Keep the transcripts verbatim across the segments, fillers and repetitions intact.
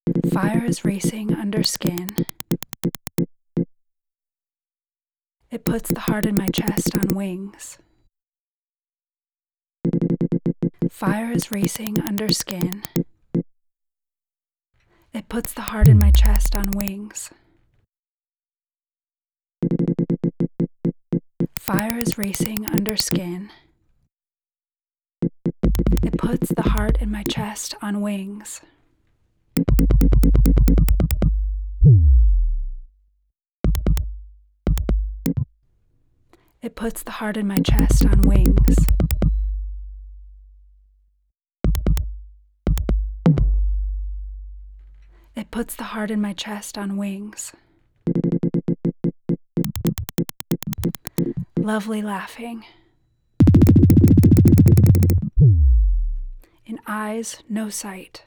Fire is racing under skin. It puts the heart in my chest on wings. Fire is racing under skin. It puts the heart in my chest on wings. Fire is racing under skin. It puts the heart in my chest on wings. It puts the heart in my chest on wings. It puts the heart in my chest on wings. Lovely laughing. In eyes, no sight.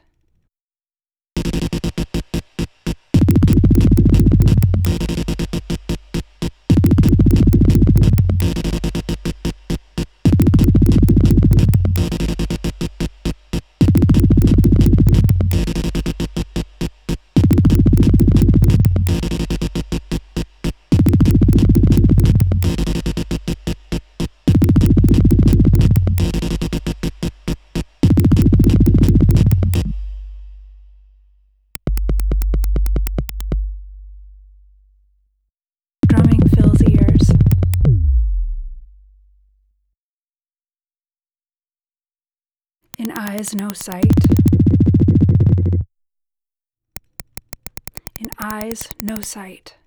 Drumming fills ears. In eyes, no sight. In eyes, no sight.